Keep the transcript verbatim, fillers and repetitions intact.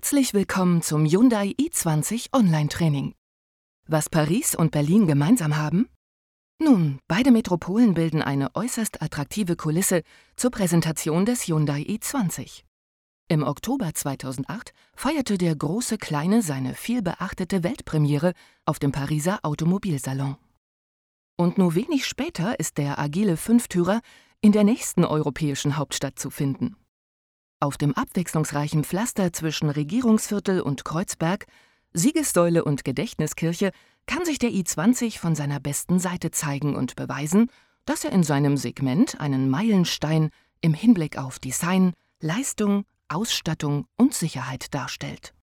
Herzlich willkommen zum Hyundai i zwanzig Online-Training. Was Paris und Berlin gemeinsam haben? Nun, beide Metropolen bilden eine äußerst attraktive Kulisse zur Präsentation des Hyundai i zwanzig. Im Oktober zweitausendacht feierte der große Kleine seine vielbeachtete Weltpremiere auf dem Pariser Automobilsalon. Und nur wenig später ist der agile Fünftürer in der nächsten europäischen Hauptstadt zu finden. Auf dem abwechslungsreichen Pflaster zwischen Regierungsviertel und Kreuzberg, Siegessäule und Gedächtniskirche kann sich der i zwanzig von seiner besten Seite zeigen und beweisen, dass er in seinem Segment einen Meilenstein im Hinblick auf Design, Leistung, Ausstattung und Sicherheit darstellt.